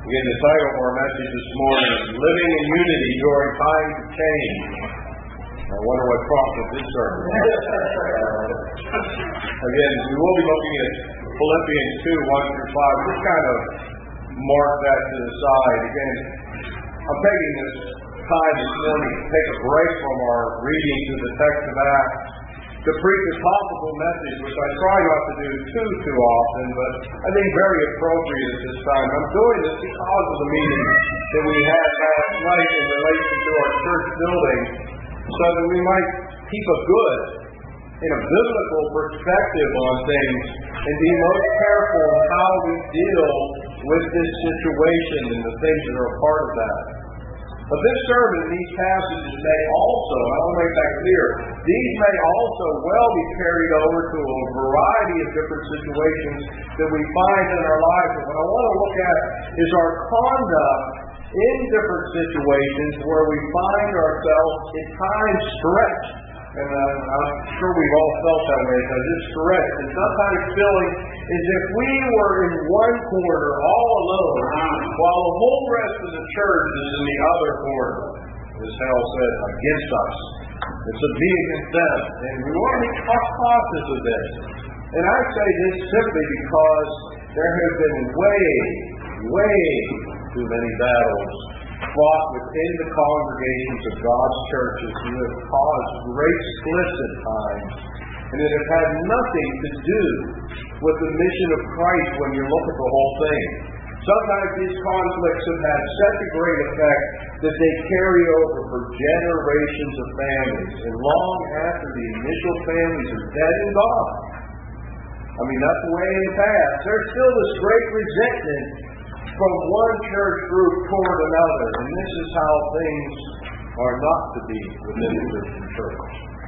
Again, the title of our message this morning is Living in Unity During Times of Change. I wonder what prompted this sermon. Again, we will be looking at Philippians 2:1-5. Just kind of mark that to the side. Again, I'm taking this time this morning to take a break from our reading to the text of Acts to preach a topical message, which I try not to do too often, but I think very appropriate at this time. I'm doing this because of the meeting that we had last night in relation to our church building, so that we might keep a good and a biblical perspective on things and be most careful in how we deal with this situation and the things that are a part of that. But this sermon and these passages may also, and I want to make that clear, these may also well be carried over to a variety of different situations that we find in our lives. And what I want to look at is our conduct in different situations where we find ourselves at times stretched. And I'm sure we've all felt that way, because it's stretched. And sometimes feeling as if we were in one corner all alone, while the whole rest of the church is in the other corner, as Hal said, against us. It's a me against them. And we want to be cautious of this. And I say this simply because there have been way too many battles fought within the congregations of God's churches who have caused great splits at times, and it has had nothing to do with the mission of Christ when you look at the whole thing. Sometimes these conflicts have had such a great effect that they carry over for generations of families, and long after the initial families are dead and gone. I mean, that's the way in the past. There's still this great resentment from one church group toward another, and this is how things are not to be within the Christian church.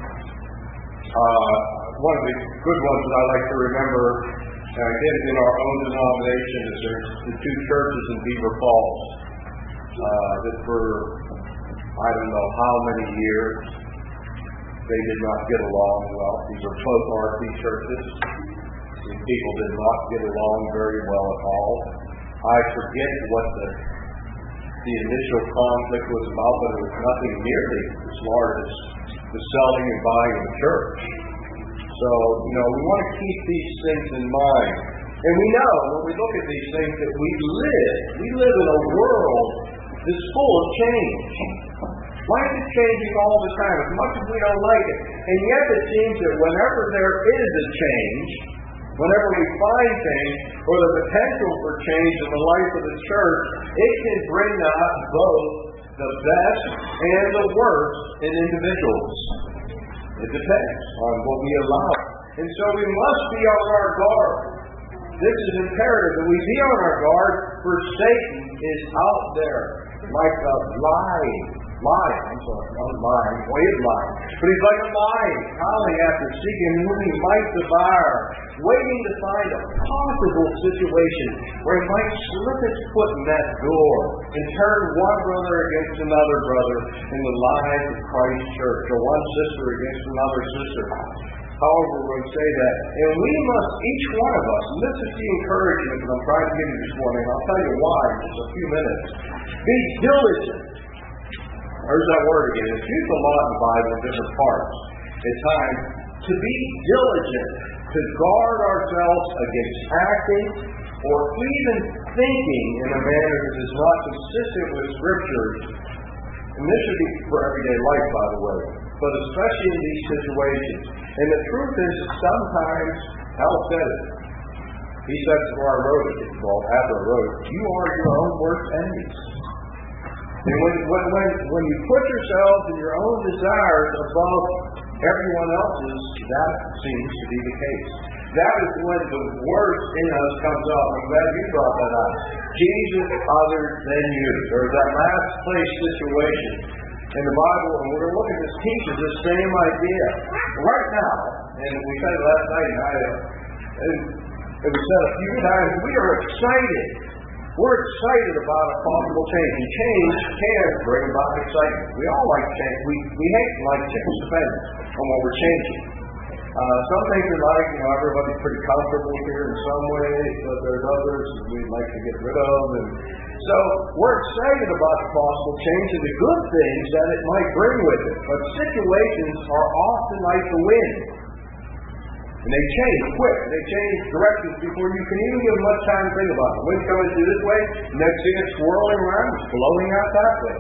One of the good ones that I like to remember, again in our own denomination, is there's the two churches in Beaver Falls that for I don't know how many years they did not get along well. These are both RC churches. These people did not get along very well at all. I forget what the initial conflict was about, but it was nothing nearly as large as the selling and buying of the church. So, we want to keep these things in mind. And we know, when we look at these things, that we live in a world that's full of change. Life is changing all the time, as much as we don't like it. And yet it seems that whenever there is a change, whenever we find change, or the potential for change in the life of the church, it can bring out both the best and the worst in individuals. It depends on what we allow. And so we must be on our guard. This is imperative that we be on our guard, for Satan is out there like a lion. He is lying. But he's like a lion, howling after, seeking whom he might devour, waiting to find a possible situation where he might slip his foot in that door and turn one brother against another brother in the lives of Christ's church, or one sister against another sister. However, we say that. And we must, each one of us, and this is the encouragement that I'm trying to give you this morning, I'll tell you why in just a few minutes, be diligent. There's that word again. It's used a lot in the Bible in different parts at times. To be diligent, to guard ourselves against acting or even thinking in a manner that is not consistent with Scriptures. And this should be for everyday life, by the way, but especially in these situations. And the truth is that sometimes, Hal said it. He said before I wrote it, after I wrote it, you are your own worst enemies. And when you put yourselves and your own desires above everyone else's, that seems to be the case. That is when the worst in us comes up. I'm glad you brought that up. Jesus other than you. There's that last place situation in the Bible, and we're going to look at this teaches the same idea. Right now, and we said it last night, and it was said a few times, we are excited. We're excited about a possible change. And change can bring about excitement. We all like change. We hate like change, depending on what we're changing. Some things are like, everybody's pretty comfortable here in some ways, but there's others that we'd like to get rid of. And so we're excited about the possible change and the good things that it might bring with it. But situations are often like the wind. And they change quick. They change directions before you can even give much time to think about it. The wind's coming through this way, next thing it's swirling around, it's blowing out that way.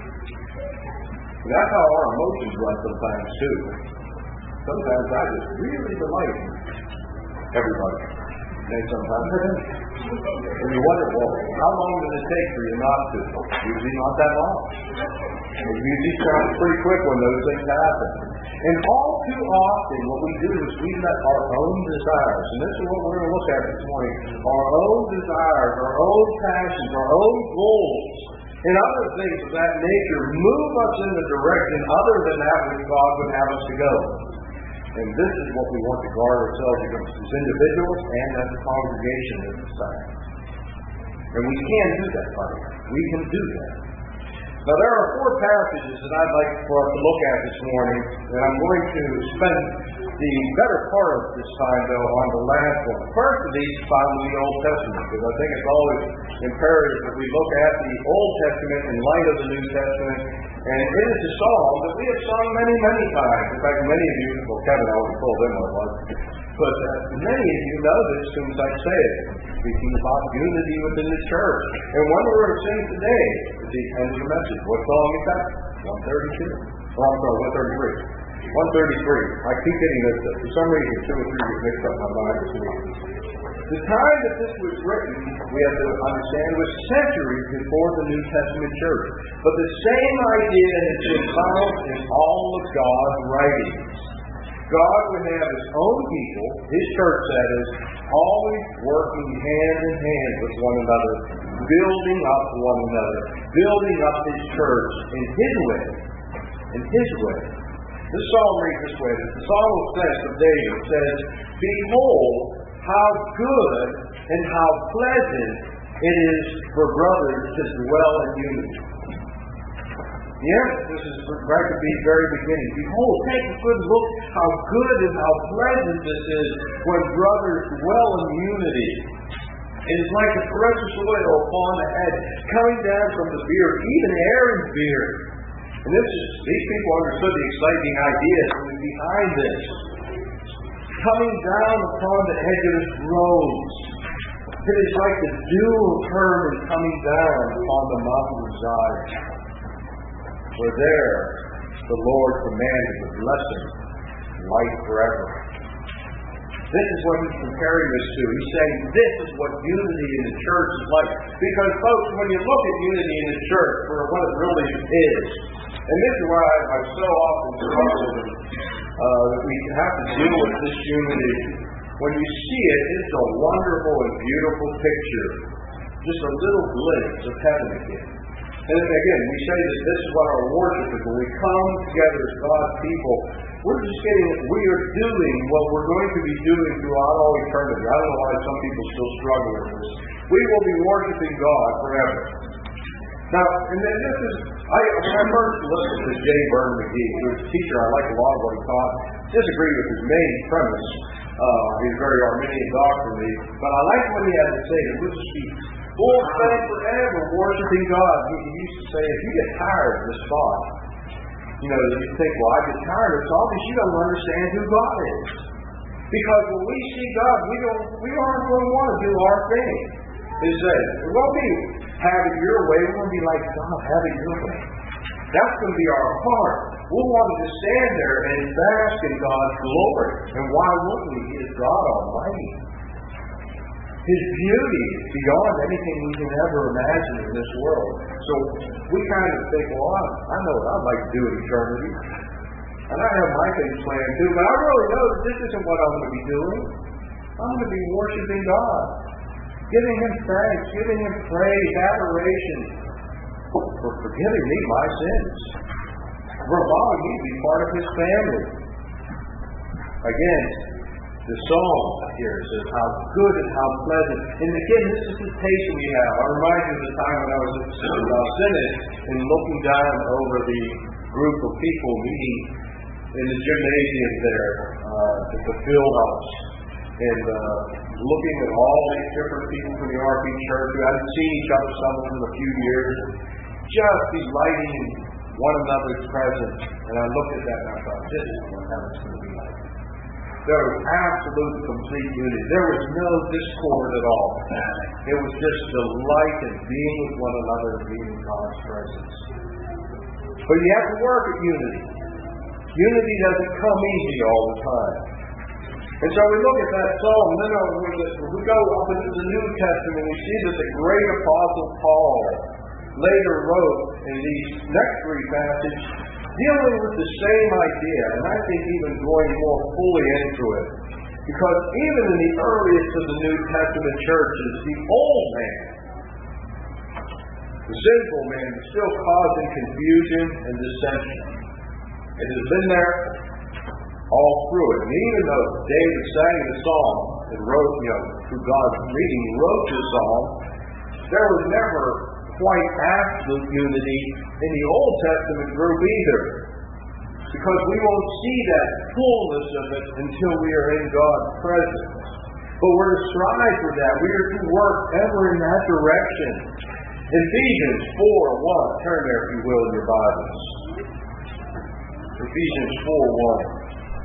And that's how our emotions run sometimes too. Sometimes I just really delight everybody. And sometimes I don't. And you wonder, well, how long does it take for you not to? Usually not that long. It usually starts pretty quick when those things happen. And all too often what we do is we let our own desires, and this is what we're going to look at this morning, our own desires, our own passions, our own goals, and other things of that nature move us in the direction other than that which God would have us to go. And this is what we want to guard ourselves against as individuals and as a congregation in society. And we can do that, buddy. We can do that. Now, there are 4 passages that I'd like for us to look at this morning, and I'm going to spend the better part of this time, though, on the last one. First of these is found in the Old Testament, because I think it's always imperative that we look at the Old Testament in light of the New Testament. And it is a song that we have sung many, many times. In fact, many of you, well, Kevin, I already told them what it was, but many of you know this as soon as I say it, speaking about unity within the church. And one we're going to sing today is the end of the message. What song is that? 132? Oh, I'm sorry, 133. 133. I keep getting this. For some reason, 2 or 3 get mixed up in my mind. The time that this was written, we have to understand, was centuries before the New Testament church. But the same idea has been found in all of God's writings. God would have His own people, His church that is, always working hand in hand with one another, building up one another, building up His church in His way. In His way. This psalm reads this way. The psalmist says of David, says, "Behold, how good and how pleasant it is for brothers to dwell in unity." The emphasis is right at the very beginning. Behold, take a good look how good and how pleasant this is when brothers dwell in unity. It is like the precious oil upon the head, coming down from the beard, even Aaron's beard. And these people understood the exciting idea behind this. Coming down upon the edge of his robes. It is like the dew of Hermon coming down upon the mountain of Zion. For there the Lord commanded the blessing, life forever. This is what he's comparing this to. He's saying this is what unity in the church is like. Because, folks, when you look at unity in the church for what it really is, and this is why I've so often struggled that we have to deal with this unity. When you see it, it's a wonderful and beautiful picture. Just a little glimpse of heaven again. And again, we say that this is what our worship is. When we come together as God's people, we are doing what we're going to be doing throughout all eternity. I don't know why some people still struggle with this. We will be worshiping God forever. Now, and then this is, when I first listened to J. Vernon McGee, who was a teacher, I like a lot of what he taught, disagree with his main premise. He's very Arminian doctrinally, but I like what he had to say. It would just be full time forever worshiping God. He used to say, if you get tired of this thought, you think, well, I get tired of it. It's obvious you don't understand who God is. Because when we see God, we aren't going to want to do our thing. It says, it won't be have it your way. We're going to be like, God, have it your way. That's going to be our heart. We'll want to stand there and bask in God's glory. And why wouldn't we? He is God Almighty. His beauty is beyond anything we can ever imagine in this world. So we kind of think, well, I know what I'd like to do in eternity. And I have my things planned too, but I really know that this isn't what I'm going to be doing. I'm going to be worshiping God. Giving Him thanks, giving Him praise, adoration for forgiving me my sins. For allowing me to be part of His family. Again, the song here says how good and how pleasant. And again, this is the taste we have. I remind you of the time when I was at Synod and looking down over the group of people meeting in the gymnasium there it fulfilled us. And looking at all these different people from the RP Church who hadn't seen each other, some of them in a few years, just delighting in one another's presence. And I looked at that and I thought, this is what heaven's going to be like. There was absolute complete unity. There was no discord at all. It was just delight in being with one another and being in God's presence. But you have to work at unity. Unity doesn't come easy all the time. And so we look at that psalm, and then we go up into the New Testament, we see that the great apostle Paul later wrote in these next three passages, dealing with the same idea, and I think even going more fully into it. Because even in the earliest of the New Testament churches, the old man, the sinful man, is still causing confusion and dissension. It has been there all through it. And even though David sang the song and wrote, through God's leading, he wrote this song, there was never quite absolute unity in the Old Testament group either. Because we won't see that fullness of it until we are in God's presence. But we're to strive for that. We are to work ever in that direction. Ephesians 4:1. Turn there, if you will, in your Bibles. Ephesians 4:1.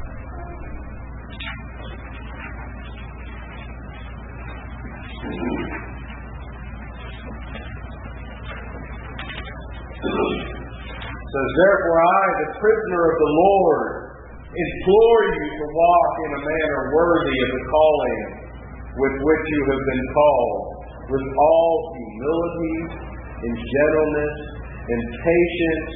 It says, therefore I, the prisoner of the Lord, implore you to walk in a manner worthy of the calling with which you have been called, with all humility and gentleness and patience,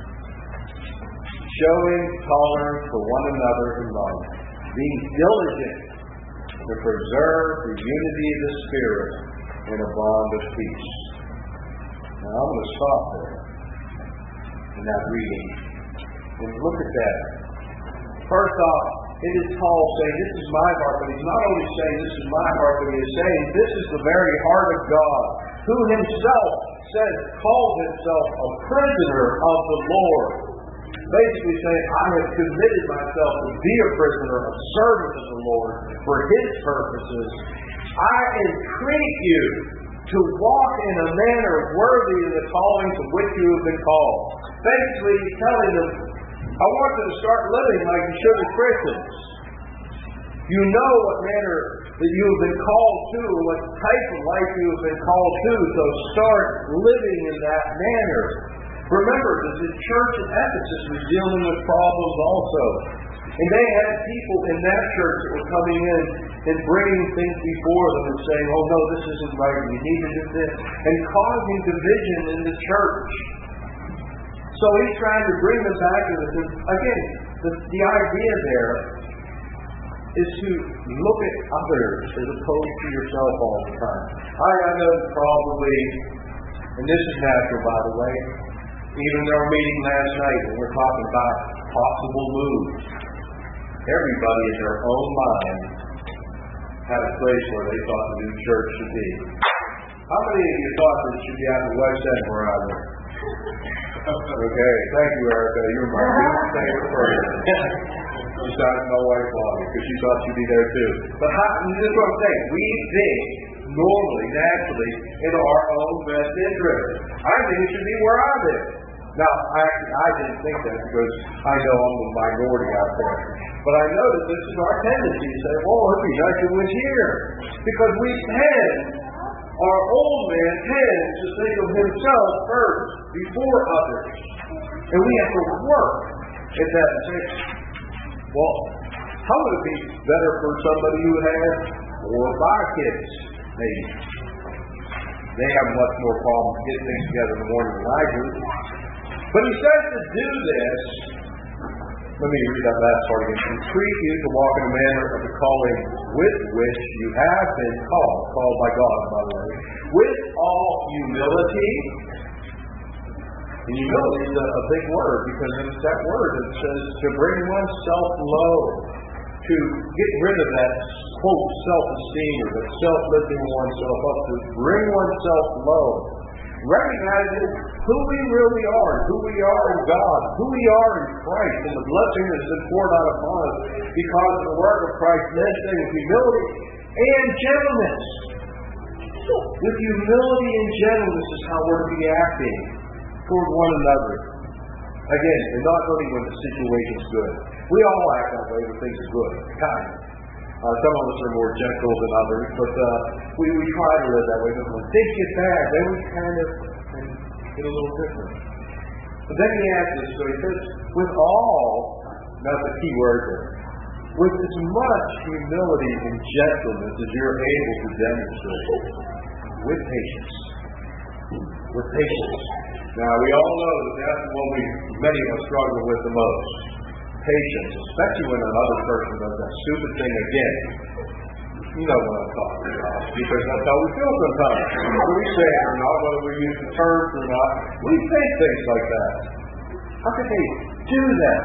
showing tolerance for one another in love, being diligent to preserve the unity of the Spirit in a bond of peace. Now I'm going to stop there in that reading. And look at that. First off, it is Paul saying, this is my heart, but he's not only saying this is my heart, but he is saying this is the very heart of God, who himself calls himself a prisoner of the Lord. Basically saying, I have committed myself to be a prisoner, a servant of the Lord for his purposes. I entreat you to walk in a manner worthy of the calling to which you have been called. Basically, he's telling them, I want you to start living like you should as Christians. You know what manner that you have been called to, what type of life you have been called to, so start living in that manner. Remember that the church at Ephesus was dealing with problems also. And they had people in that church that were coming in and bringing things before them and saying, oh no, this isn't right, you need to do this, and causing division in the church. So he's trying to bring them back to this. Again, the idea there is to look at others as opposed to yourself all the time. I know probably, and this is natural by the way, even in our meeting last night when we're talking about possible moves, everybody in their own mind had a place where they thought the new church should be. How many of you thought that it should be out in the West End where I live? Okay, thank you, Erica. You're my good favorite person. Besides my wife, Bobby, because she thought she'd be there too. But this is what I'm saying. We think normally, naturally, in our own best interest. I think it should be where I live. Now, I didn't think that because I know I'm the minority out there. But I know that this is our tendency to say, oh, it'd be nice if it was here. Because our old man tends to think of himself first, before others. And we have to work at that and say, well, how would it be better for somebody who has 4 or 5 kids, maybe? They have much more problem getting things together in the morning than I do. But he says to do this, let me read that last part again. Entreat you to walk in a manner of the calling with which you have been called by God, by the way, with all humility. And humility is a big word because it's that word that says to bring oneself low, to get rid of that, quote, self-esteem or that self-lifting oneself up, to bring oneself low. recognizing who we really are, who we are in God, who we are in Christ, and the blessing that has been poured out upon us because of the work of Christ, ministering with humility and gentleness. With humility and gentleness is how we're to be acting toward one another. Again, and not only when the situation's good. We all act that way when things are good, kind. Some of us are more gentle than others, but we try to live that way. But when things get bad, then we kind of get a little different. But then he adds this, so he says, with all, that's the key word there, with as much humility and gentleness as you're able to demonstrate, with patience. With patience. Now, we all know that that's what many of us struggle with the most. Patience, especially when another person does that stupid thing again. You know what I'm talking about, because that's how we feel sometimes. Whether we say it or not, whether we use the terms or not, we say things like that. How could they do that?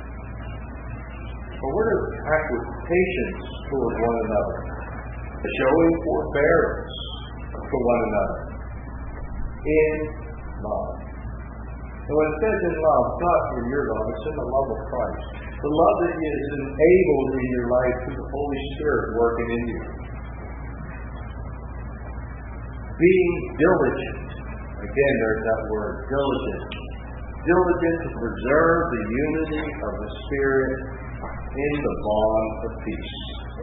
But we're to act with patience toward one another, showing forbearance for one another in love. And when it says in love, it's not in your love, it's in the love of Christ. The love that is enabled in your life through the Holy Spirit working in you. Being diligent. Again, there's that word, diligent. Diligent to preserve the unity of the Spirit in the bond of peace.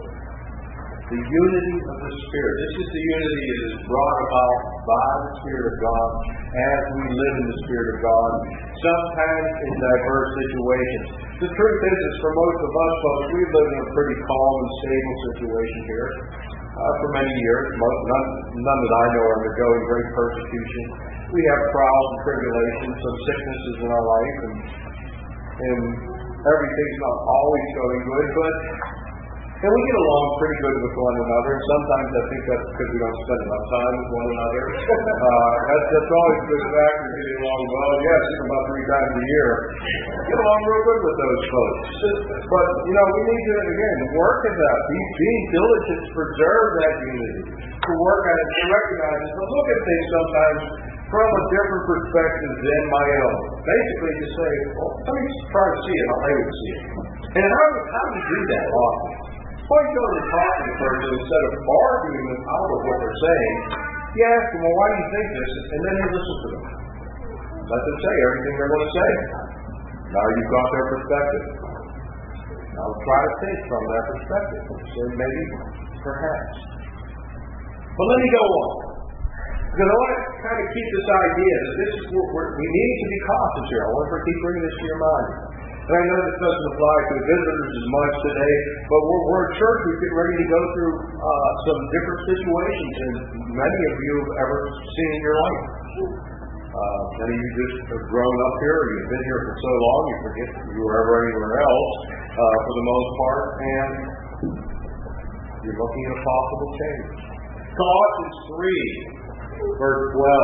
The unity of the Spirit. This is the unity that is brought about by the Spirit of God as we live in the Spirit of God, sometimes in diverse situations. The truth is for most of us folks, we live in a pretty calm and stable situation here for many years. None that I know are undergoing great persecution. We have trials and tribulations, some sicknesses in our life, and everything's not always going good, but and we get along pretty good with one another. Sometimes I think that's because we don't spend enough time with one another. That's always a good factor, getting along well. Yes, about 3 times a year. Get along real good with those folks. But, we need to, again, work at that. Being diligent to preserve that unity. To work at it, to recognize it, to look at things sometimes from a different perspective than my own. Basically to say, well, let me try to see it how they would see it. And how do we do that often? Why you go to talk to the person instead of arguing them out of what they're saying? You ask them, well, why do you think this? And then you listen to them. Let them say everything they're going to say. Now you've got their perspective. Now try to think from that perspective. So maybe, perhaps. But let me go on. Because I want to kind of keep this idea that this is what we need to be cautious here. I want to keep bringing this to your mind. And I know this doesn't apply to the visitors as much today, but we're a church. We're getting ready to go through some different situations than many of you have ever seen in your life. Many of you just have grown up here, or you've been here for so long, you forget you were ever anywhere else for the most part, and you're looking at a possible change. Colossians 3, verse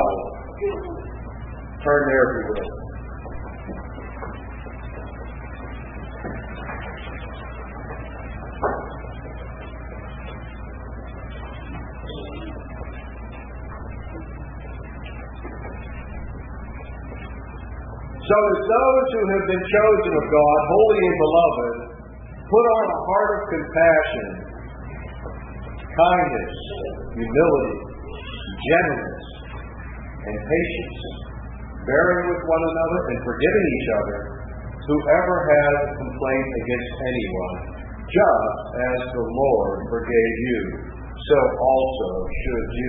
12. Turn there if you will. So as those who have been chosen of God, holy and beloved, put on a heart of compassion, kindness, humility, gentleness, and patience, bearing with one another and forgiving each other. Whoever has a complaint against anyone, just as the Lord forgave you, so also should you.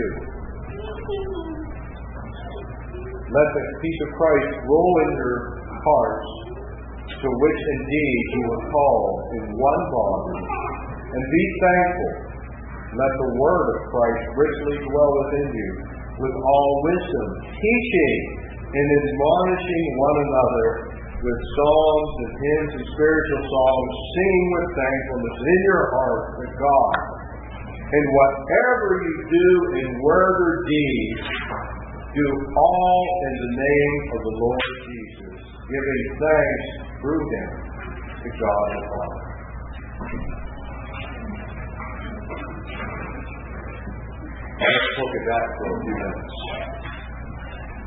Let the peace of Christ rule in your hearts, to which indeed you were called in one body, and be thankful. Let the word of Christ richly dwell within you, with all wisdom, teaching and admonishing one another with songs and hymns and spiritual songs, singing with thankfulness in your heart to God. And whatever you do in word or deed, do all in the name of the Lord Jesus, giving thanks through him to God the Father. Let's look at that for a few minutes.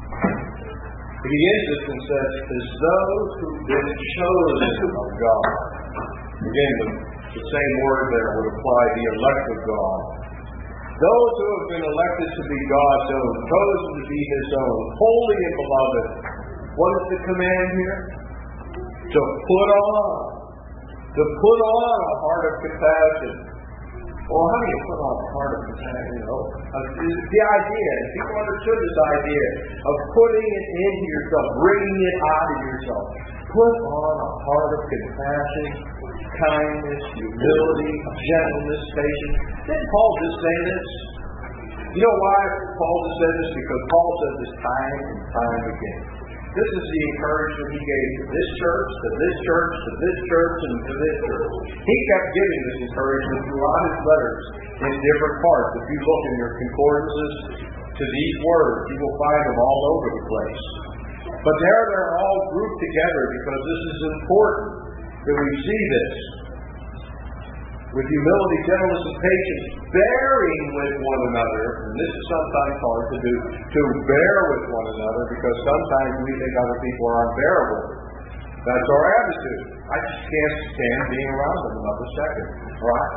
He begins this and says, as those who've been chosen of God. Again, the same word there would apply the elect of God. Those who have been elected to be God's own, chosen to be His own, holy and beloved. What is the command here? To put on. To put on a heart of compassion. Well, how do you put on a heart of compassion? The idea, people understood this idea of putting it into yourself, bringing it out of yourself. Put on a heart of compassion, kindness, humility, gentleness, patience. Didn't Paul just say this? You know why Paul just said this? Because Paul said this time and time again. This is the encouragement he gave to this church, to this church, to this church, and to this church. He kept giving this encouragement throughout his letters in different parts. If you look in your concordances to these words, you will find them all over the place. But there they're all grouped together because this is important that we see this. With humility, gentleness, and patience, bearing with one another. And this is sometimes hard to do, to bear with one another, because sometimes we think other people are unbearable. That's our attitude. I just can't stand being around them another second. Right?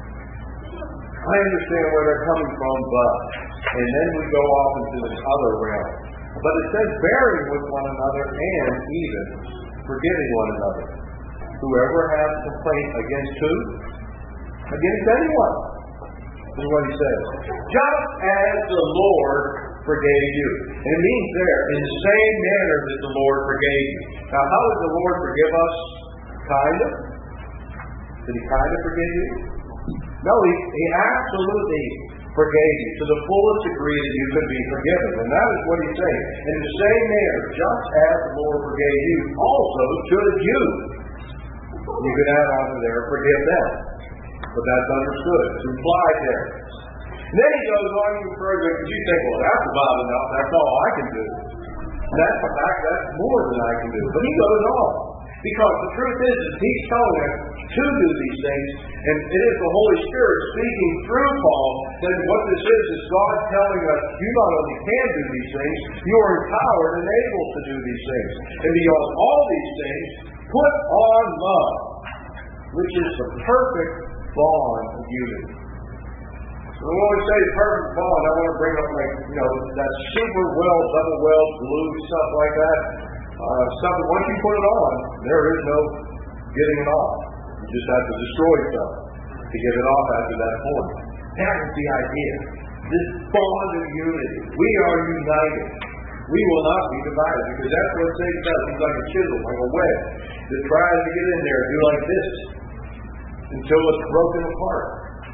I understand where they're coming from, but... And then we go off into this other realm. But it says bearing with one another and even forgiving one another. Whoever has a complaint against who? Against anyone. This is what he says. Just as the Lord forgave you. And it means there, in the same manner that the Lord forgave you. Now, how did the Lord forgive us? Kind of? Did He kind of forgive you? No, He absolutely forgave you to the fullest degree that you could be forgiven. And that is what He's saying. In the same manner, just as the Lord forgave you, also should you. You could add on to there, forgive them. But that's understood. It's implied there. And then he goes on even further, because you think, well, that's about enough. That's all I can do. That's the fact, that's more than I can do. But he goes on. Because the truth is he's telling us to do these things, and it is the Holy Spirit speaking through Paul, that what this is God telling us, you not only can do these things, you are empowered and able to do these things. And beyond all these things, put on love, which is the perfect bond of unity. So when we say perfect bond, I want to bring up that super weld, double weld, glue, stuff like that. Stuff that once you put it on, there is no getting it off. You just have to destroy stuff to get it off after that point. That is the idea. This bond of unity. We are united. We will not be divided, because that's what Satan does. He's like a chisel, like a wedge, that tries to get in there and do like this until it's broken apart.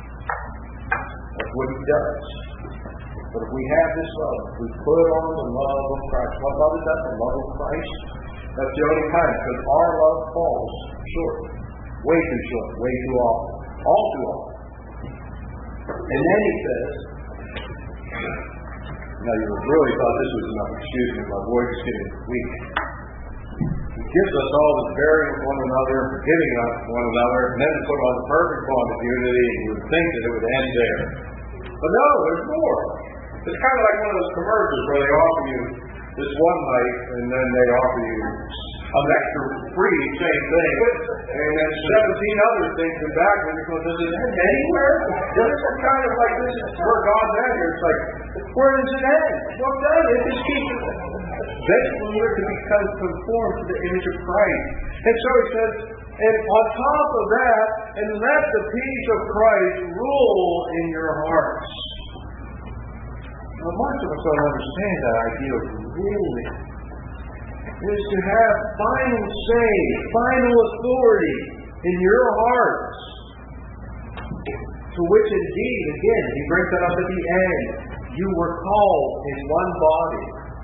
That's what he does. But if we have this love, we put on the love of Christ. What love is that? The love of Christ? That's the only kind, because our love falls short. Way too short. Way too often. All too often. And then he says, now you really thought this was enough. Excuse me, my voice is getting weak. He gives us all this bearing with one another, forgiving us one another, and then to put on the perfect bond of unity, and you would think that it would end there. But no, there's more. It's kind of like one of those commercials where they offer you this one night, and then they offer you an extra free, same thing, and then 17 other things in back of it, because does it end anywhere? It's kind of like this is where God's at here. It's like, where does it end? Well, it just keeps it. Eventually we're to become conformed to the image of Christ. And so he says, and on top of that, and let the peace of Christ rule in your hearts. Now, most of us don't understand that idea of ruling. It is to have final say, final authority in your hearts. To which indeed, again, he brings that up at the end, you were called in one body.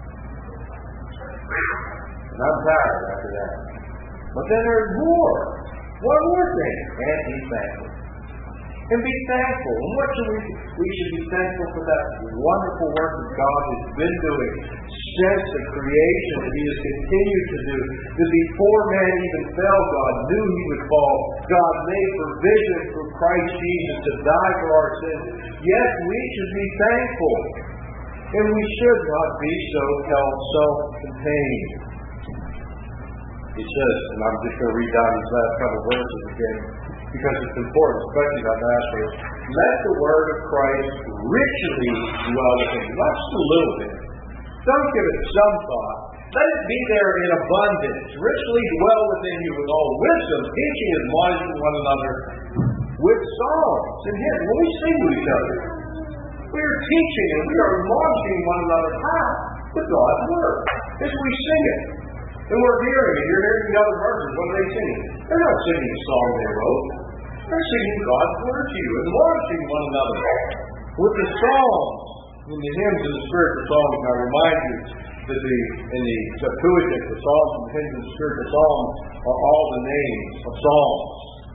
And I'm tired after that. But then there's more. One more thing. And be thankful. And be thankful. And what should we should be thankful for that wonderful work that God has been doing since the creation, that He has continued to do. That before man even fell, God knew he would fall. God made provision through Christ Jesus to die for our sins. Yes, we should be thankful. And we should not be so self-contained. He says, and I'm just going to read down these last couple of verses again, because it's important, especially about Master. Let the word of Christ richly dwell within you. Not just a little bit. Don't give it some thought. Let it be there in abundance. Richly dwell within you with all wisdom, teaching and admonishing one another with songs and hymns. When we sing to each other, we are teaching and we are admonishing one another. How? With God's word. As we sing it. And we're hearing it. You're hearing the other verses. What are they singing? They're not singing a song they wrote. They're singing God's word to you, admonishing one another with the songs and the hymns and the spiritual songs. I remind you that in the Septuagint, the songs and hymns and spiritual songs are all the names of songs.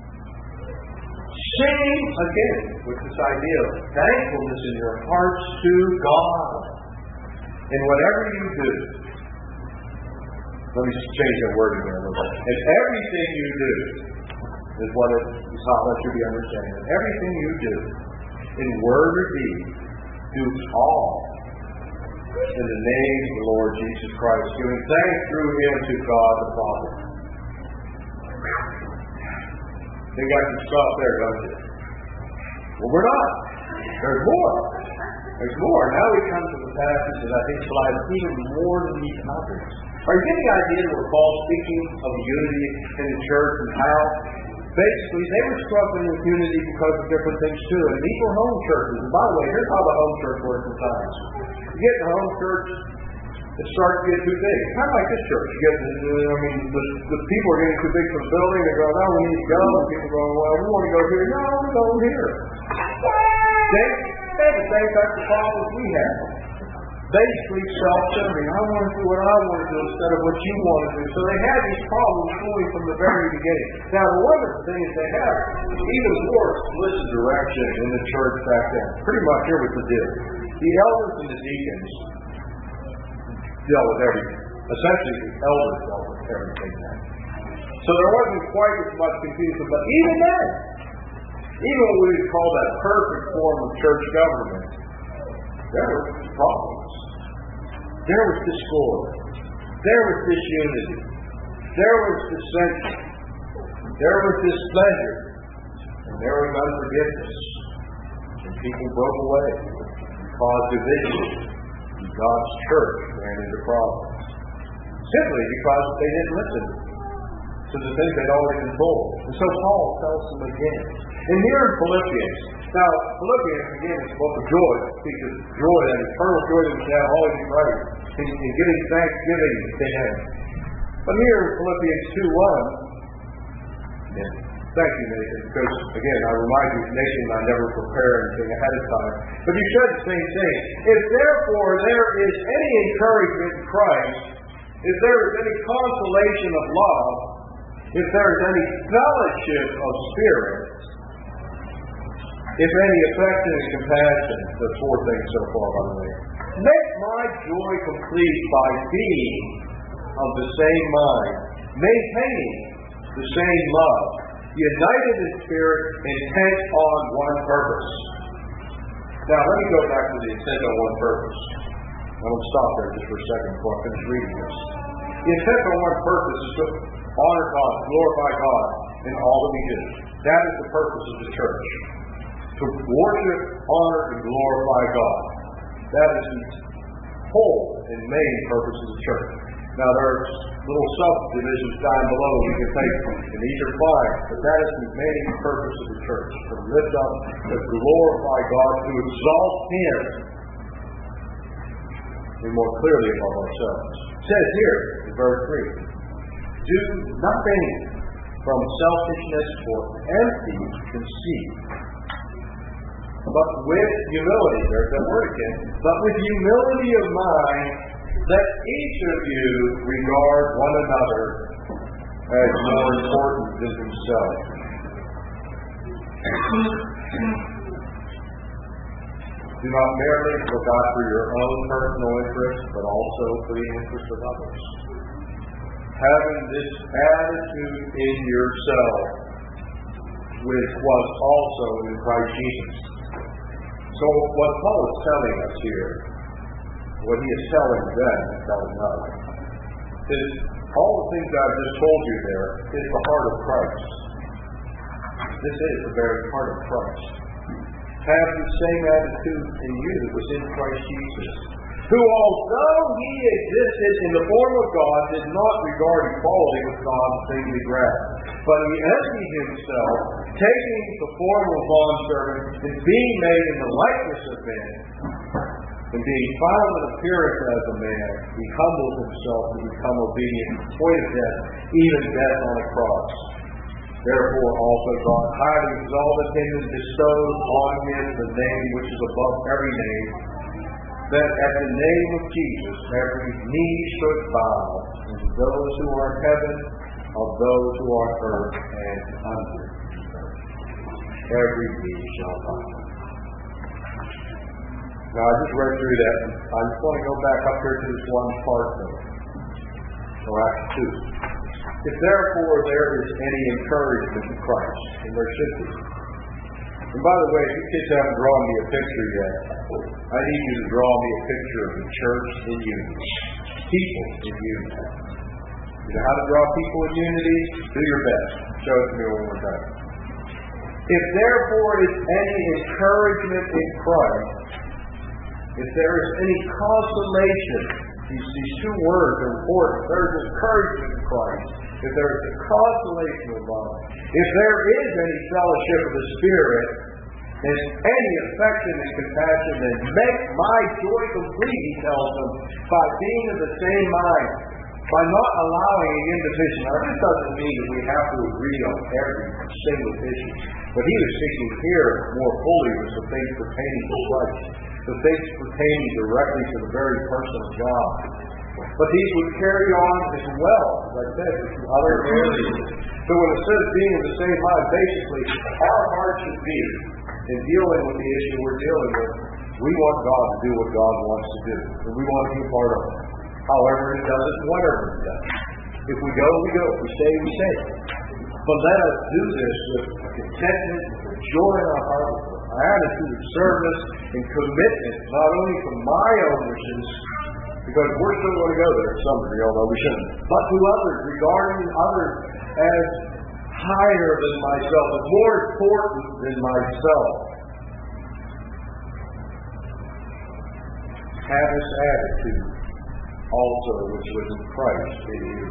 Sing again with this idea of thankfulness in your hearts to God. And whatever you do, let me just change that word again a little bit. And everything you do is what it is how much you be understanding. And everything you do, in word or deed, do all in the name of the Lord Jesus Christ, giving thanks through Him to God the Father. They got some stuff there, don't you? Well, we're not. There's more. There's more. Now we come to the passage that I think applies even more than these others. Are you getting the idea that we're Paul speaking of unity in the church and how basically they were struggling with unity because of different things too. And these were home churches. And by the way, here's how the home church works sometimes. You get in the home church, it starts to get too big. Kind of like this church. You get, the people are getting too big for the building. They go, no, we need to go. And people go, well, we want to go here. No, we go here. They have the same type of problems we have. Basically self-serving. I want to do what I want to do instead of what you want to do. So they had these problems going from the very beginning. Now, the wonderful thing is they have even more explicit direction in the church back then. Pretty much here was the deal. The elders and the deacons dealt with everything. Essentially, the elders dealt with everything then. So there wasn't quite as much confusion, but even then, even what we would call that perfect form of church government, there were problems. There was discord. There was disunity. There was dissension. There was displeasure. And there was unforgiveness. And people broke away and caused division. And God's church ran into problems. Simply because they didn't listen to the things they'd already been told. And so Paul tells them again. And here in Philippians, now Philippians again is a book of joy. It speaks of joy, that eternal joy that we have always in Christ, and giving thanksgiving to Him. But here in Philippians 2:1, thank you, Nathan, because again, I remind you, Nathan and I never prepare anything ahead of time. But you said the same thing. If therefore there is any encouragement in Christ, if there is any consolation of love, if there is any fellowship of spirit, if any affection and compassion, the four things so far, by the way, make my joy complete by being of the same mind, maintaining the same love, united in spirit, intent on one purpose. Now, let me go back to the intent on one purpose. I want to stop there just for a second before I finish reading this. The intent on one purpose is to honor God, glorify God in all that we do. That is the purpose of the church. To worship, honor, and glorify God. That is the whole and main purpose of the church. Now there are little subdivisions down below we can take, and these are fine, but that is the main purpose of the church. To lift up, to glorify God, to exalt Him, and more clearly above ourselves. It says here in verse 3, do nothing from selfishness or empty conceit, but with humility, there's that word again, but with humility of mind, let each of you regard one another as more important than himself. Do not merely look out for your own personal interest, but also for the interest of others. Having this attitude in yourself, which was also in Christ Jesus. So what Paul is telling us here what he is telling them and telling us is all the things I've just told you there is the heart of Christ. This is the very heart of Christ. Have the same attitude in you that was in Christ Jesus, who, although he existed in the form of God, did not regard equality with God as thing to be grasped, but he emptied himself, taking the form of a bondservant, and being made in the likeness of men, and being found in appearance as a man, he humbled himself to become obedient to the point of death, even death on a cross. Therefore also God highly exalted him and bestowed on him the name which is above every name, that at the name of Jesus every knee should bow, of those who are in heaven, of those who are on earth, and under. Every knee shall bow. Now I just read through that, and I just want to go back up here to this one part though. So Acts 2. If therefore there is any encouragement in Christ, and there should be. And by the way, if you kids haven't drawn me a picture yet, I need you to draw me a picture of the church in unity. People in unity. You know how to draw people in unity? Do your best. Show it to me one more time. If therefore is any encouragement in Christ, if there is any consolation, these two words are important. There is encouragement in Christ. If there is a consolation of love, if there is any fellowship of the Spirit, and any affection and compassion, then make my joy complete, he tells them, by being of the same mind, by not allowing an division. Now, this doesn't mean that we have to agree on every single issue, but he was speaking here more fully with the things pertaining to Christ, the things pertaining directly to the very person of God. But these would carry on as well, as I said, with other areas. So when it says being of the same mind, basically, our heart should be in dealing with the issue we're dealing with. We want God to do what God wants to do, and we want to be a part of it. However it does it, whatever it does. If we go, we go. If we stay, we stay. But let us do this with contentment, with joy in our heart, with an attitude of service and commitment, not only to my own wishes, because we're still going to go there to some degree, although we shouldn't, but to others, regarding others as higher than myself, as more important than myself. Have this attitude also which was in Christ in you.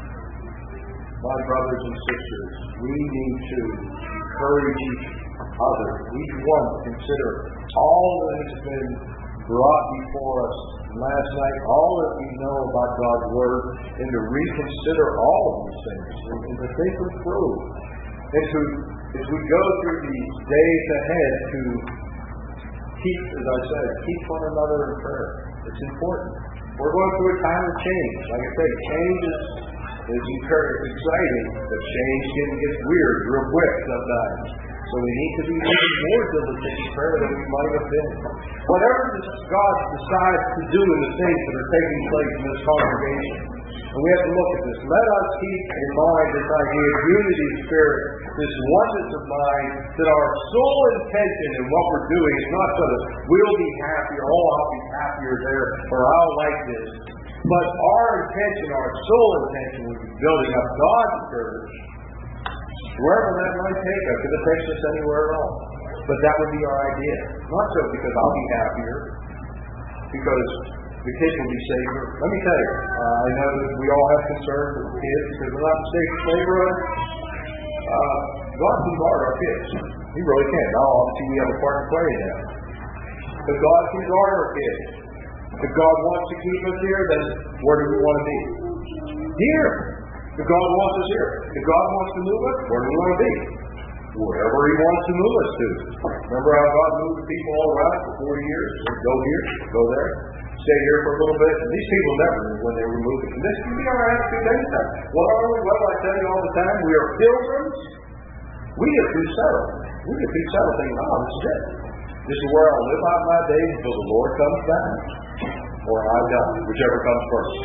My brothers and sisters, we need to encourage each other, each one to consider all that has been brought before us last night, all that we know about God's Word, and to reconsider all of these things, and to think them through. And to, as we go through these days ahead, to keep, as I said, keep one another in prayer. It's important. We're going through a time of change. Like I said, change is exciting, but change gets weird real quick sometimes. So we need to be even more diligent in prayer than we might have been. Whatever God decides to do in the things that are taking place in this congregation, and we have to look at this. Let us keep in mind this idea of unity of spirit, this oneness of mind, that our sole intention in what we're doing is not so that we'll be happier, oh, I'll be happier there, or I'll like this. But our intention, our sole intention, would be building up God's church, wherever that might take us, if it takes us anywhere at all. But that would be our idea. Not so because I'll be happier, because the kids will be safer. Let me tell you, I know that we all have concerns with the kids because we're not in a safe neighborhood. God can guard our kids. He really can. Now, obviously, we have a part to play in that. But God can guard our kids. If God wants to keep us here, then where do we want to be? Here. If God wants us here. If God wants to move us, where do we want to be? Wherever He wants to move us to. Remember how God moved people all around for 40 years? Go here, go there, stay here for a little bit. And these people never knew when they were moving. And this can be our attitude anytime. What are we? Well, I tell you all the time, we are pilgrims. We get too settled. We get too settled thinking, oh, this is it. This is where I'll live out my days until the Lord comes back. Or I die, whichever comes first.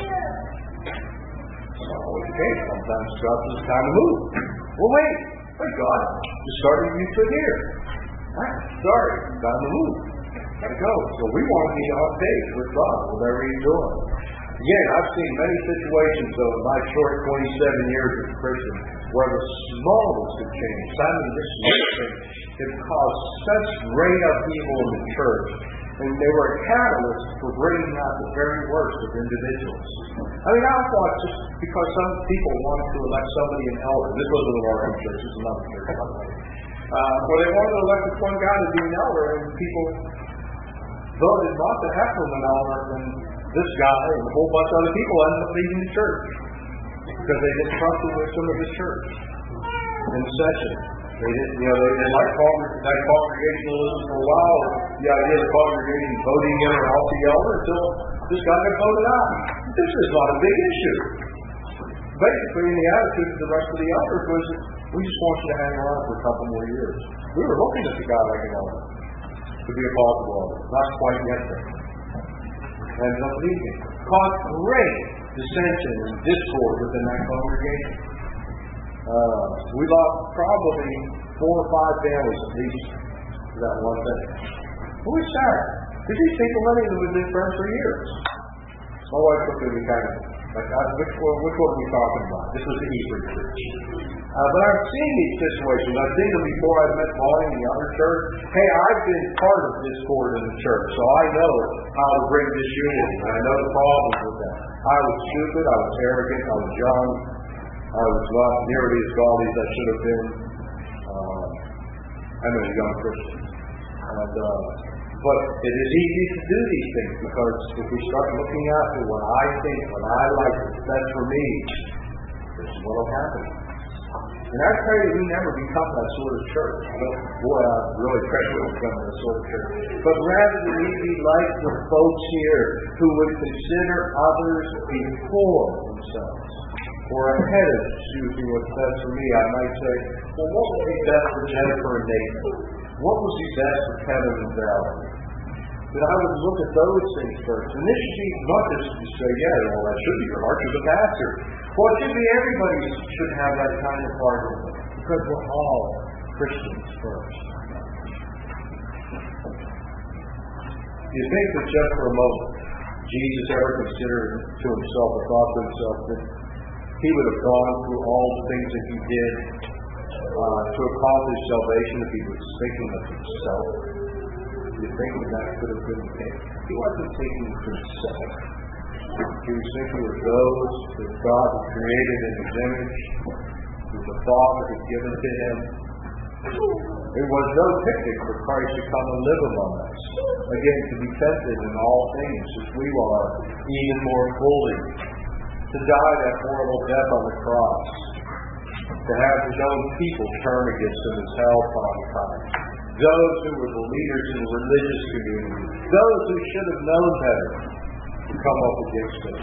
Always the case. Sometimes God says it's time to move. Well, wait, God, just started you to here. Sorry, time to move. Gotta go. So we want to be on pace with God, whatever He's doing. Again, I've seen many situations, though, in my short 27 years as a Christian, where the smallest of change, this little thing, have caused such great upheaval in the church. And they were a catalyst for bringing out the very worst of individuals. I mean, I thought just because some people wanted to elect somebody an elder, this wasn't an Oregon church, this is another church, where they wanted to elect this one guy to be an elder, and people voted not to have him an elder, and this guy and a whole bunch of other people ended up leaving the church because they didn't trust the wisdom of the church in session. They didn't, they liked congregationalism for a while, or the idea of the congregation voting in or out the elder until this guy got voted out. This is not a big issue. Basically, the attitude of the rest of the elders was, we just want you to hang around for a couple more years. We were looking at the guy like an elder to be a possible elder. Not quite yet there. And not leaving. Caused great dissension and discord within that congregation. We lost probably 4 or 5 families at least to that one thing. It was sad. Because these people, many of them had been friends for years. My wife looked at me kind of like, which one are we talking about? This was the Ephraim church. But I've seen these situations. I've seen them before. I've met Molly in the other church. Hey, I've been part of discord in the church, so I know how to bring disunity. I know the problems with that. I was stupid. I was arrogant. I was young. I was not nearly as godly as I should have been. I'm a young Christian. But it is easy to do these things because if we start looking after what I think, what I like, what's best for me, this is what will happen. And I pray that we never become that sort of church. Boy, I really pray we don't become that sort of church. But rather that we be like the folks here who would consider others before themselves, or ahead of choosing what's best for me. I might say, well, what would be best for Jennifer and Nathan? What would be best for Kevin and Valerie? That I would look at those things first. And this should be not just to say, yeah, well, that should be your heart to the pastor. Well, it should be everybody should have that kind of heart because we're all Christians first. Do you think that just for a moment Jesus ever considered to himself or thought to himself that he would have gone through all the things that he did to accomplish salvation if he was thinking of himself? Do you think that could have been the case? He wasn't thinking of himself. He was thinking of those that God had created in his image, that the Father had given to him. It was no picnic for Christ to come and live among us. Again, to be tempted in all things as we are, even more fully. To die that horrible death on the cross. To have his own people turn against him as hell upon time. Those who were the leaders in the religious community. Those who should have known better. To come up against him.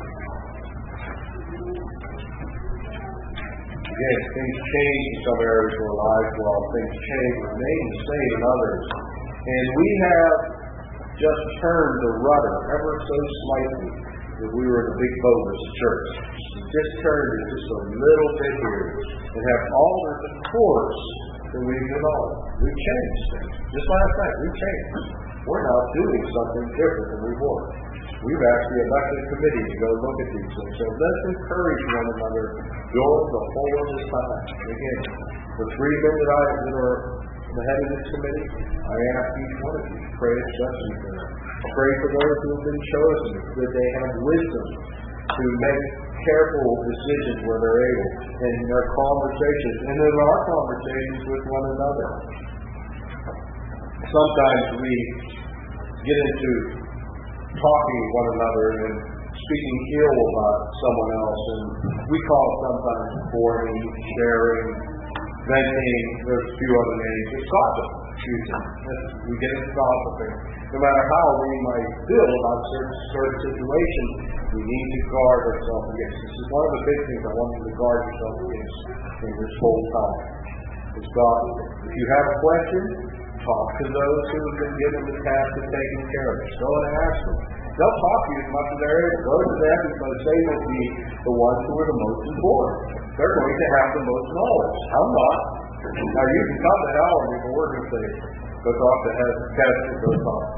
Again, things change in some areas of our lives while things change, remain the same in others. And we have just turned the rudder ever so slightly that we were in a big boat as a church. We just turned it just a little bit here and have altered the course that we've been on. We've changed things. Just last night, we've changed. We're now doing something different than we were. We've actually elected a committee to go look at these things. So let's encourage one another during the whole of this time. Again, the 3 men that are the head of this committee, I ask each one of you to pray especially for them. Pray for those who have been chosen, that they have wisdom to make careful decisions where they're able, and in their conversations, and in our conversations with one another. Sometimes we get into talking with one another and speaking ill about someone else, and we call it sometimes boring, sharing, venting, there's a few other names. It's gossip. We get into gossiping. No matter how we might feel about certain situations, we need to guard ourselves against. This is one of the big things I want you to guard yourself against in this whole time. It's gossip. If you have a question, talk to those who have been given the task of taking care of it. Go and ask them. They'll talk to you as much as they're able. Go to them because they will be the ones who are the most important. They're going to have the most knowledge. I'm not. Now you can come to hell and you're going to say, go talk to Pastor, go talk to Don.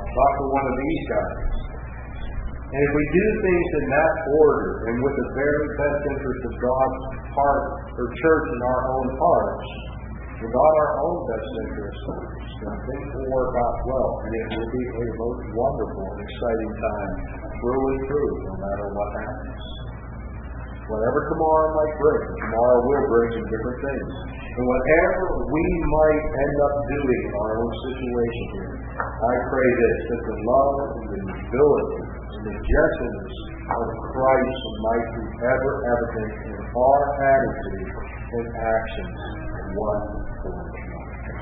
talk to one of these guys. And if we do things in that order and with the very best interest of God's heart or church in our own hearts, without our own best interest, then things will work out well. And it will be a most wonderful and exciting time, through and through, no matter what happens. Whatever tomorrow might bring, tomorrow will bring some different things. And whatever we might end up doing in our own situation here, I pray that the love and the humility and the gentleness of Christ might be ever evident in our attitude and actions one towards another.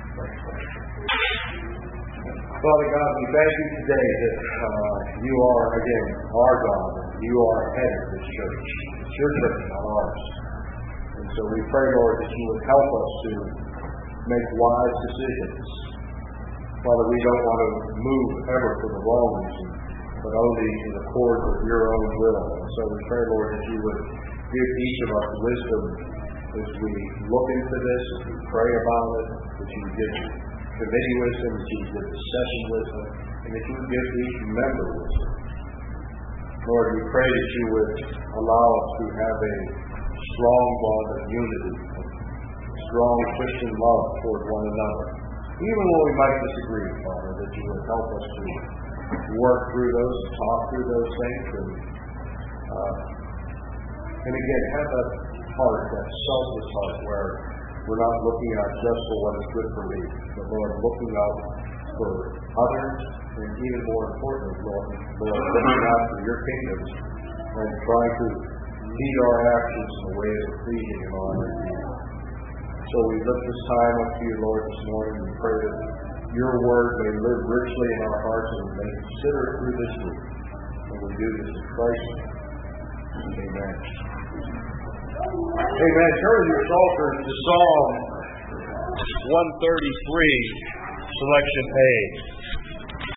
Father God, we thank you today that you are, again, our God, and you are head of this church. It's your church, not ours. And so we pray, Lord, that you would help us to make wise decisions. Father, we don't want to move ever for the wrong reason, but only in accord with your own will. And so we pray, Lord, that you would give each of us wisdom as we look into this, as we pray about it, that you would give committee wisdom, that you would give the session wisdom, and that you would give each member wisdom. Lord, we pray that you would allow us to have a strong bond of unity, strong Christian love toward one another. Even when we might disagree, Father, that you would help us to work through those, talk through those things, and again, have that heart, that selfless heart, where we're not looking out just for what is good for me, but Lord, looking out for others, and even more importantly, Lord, looking out for your kingdom, and trying to lead our actions in a way that's pleasing and honoring you. So we lift this time up to you, Lord, this morning, and pray that your word may live richly in our hearts, and we may consider it through this week. And we do this in Christ. Amen. Amen. Turn your psalters to Psalm 133, selection A.